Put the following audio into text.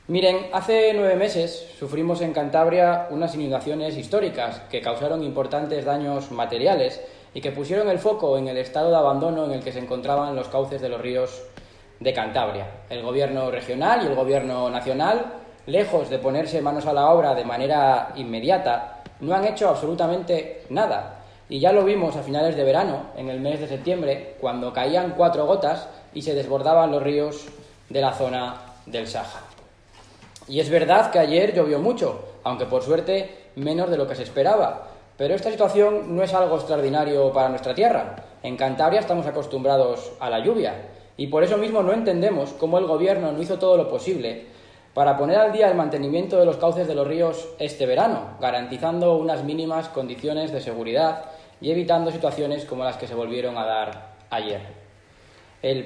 Miren, hace 9 meses sufrimos en Cantabria unas inundaciones históricas que causaron importantes daños materiales y que pusieron el foco en el estado de abandono en el que se encontraban los cauces de los ríos de Cantabria. El gobierno regional y el gobierno nacional, lejos de ponerse manos a la obra de manera inmediata, no han hecho absolutamente nada. Y ya lo vimos a finales de verano, en el mes de septiembre, cuando caían 4 gotas y se desbordaban los ríos de la zona del Sáhara. Y es verdad que ayer llovió mucho, aunque por suerte menos de lo que se esperaba. Pero esta situación no es algo extraordinario para nuestra tierra. En Cantabria estamos acostumbrados a la lluvia y por eso mismo no entendemos cómo el gobierno no hizo todo lo posible para poner al día el mantenimiento de los cauces de los ríos este verano, garantizando unas mínimas condiciones de seguridad y evitando situaciones como las que se volvieron a dar ayer.